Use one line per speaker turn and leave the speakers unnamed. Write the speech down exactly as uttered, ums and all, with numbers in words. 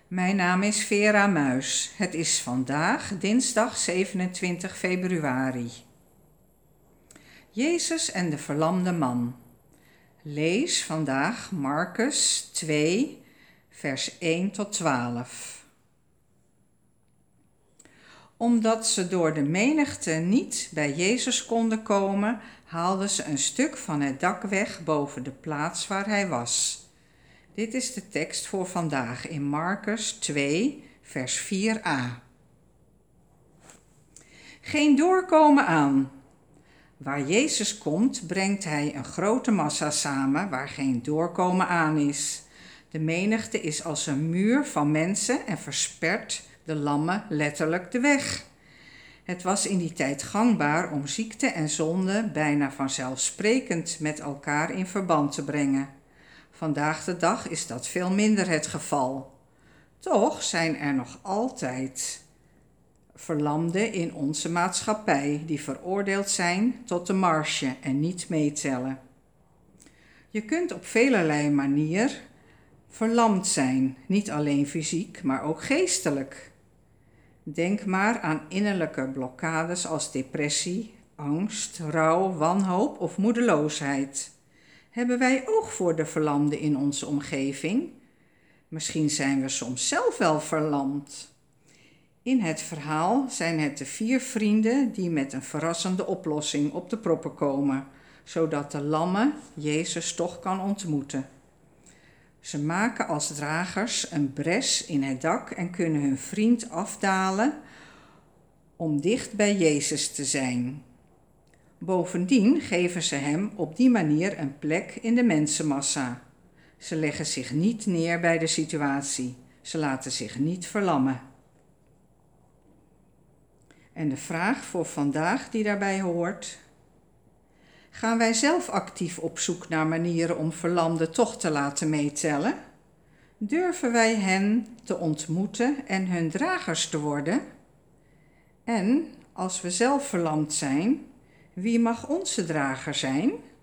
Mijn naam is Vera Muis. Het is vandaag dinsdag zevenentwintig februari. Jezus en de verlamde man. Lees vandaag Marcus twee, vers één tot twaalf. Omdat ze door de menigte niet bij Jezus konden komen, haalden ze een stuk van het dak weg boven de plaats waar hij was. Dit is de tekst voor vandaag in Marcus twee, vers vier a. Geen doorkomen aan. Waar Jezus komt, brengt hij een grote massa samen waar geen doorkomen aan is. De menigte is als een muur van mensen en verspert de lammen letterlijk de weg. Het was in die tijd gangbaar om ziekte en zonde bijna vanzelfsprekend met elkaar in verband te brengen. Vandaag de dag is dat veel minder het geval. Toch zijn er nog altijd verlamden in onze maatschappij die veroordeeld zijn tot de marge en niet meetellen. Je kunt op velerlei manier verlamd zijn, niet alleen fysiek, maar ook geestelijk. Denk maar aan innerlijke blokkades als depressie, angst, rouw, wanhoop of moedeloosheid. Hebben wij oog voor de verlamden in onze omgeving? Misschien zijn we soms zelf wel verlamd. In het verhaal zijn het de vier vrienden die met een verrassende oplossing op de proppen komen, zodat de lamme Jezus toch kan ontmoeten. Ze maken als dragers een bres in het dak en kunnen hun vriend afdalen om dicht bij Jezus te zijn. Bovendien geven ze hem op die manier een plek in de mensenmassa. Ze leggen zich niet neer bij de situatie. Ze laten zich niet verlammen. En de vraag voor vandaag die daarbij hoort: gaan wij zelf actief op zoek naar manieren om verlamden toch te laten meetellen? Durven wij hen te ontmoeten en hun dragers te worden? En als we zelf verlamd zijn, wie mag onze drager zijn?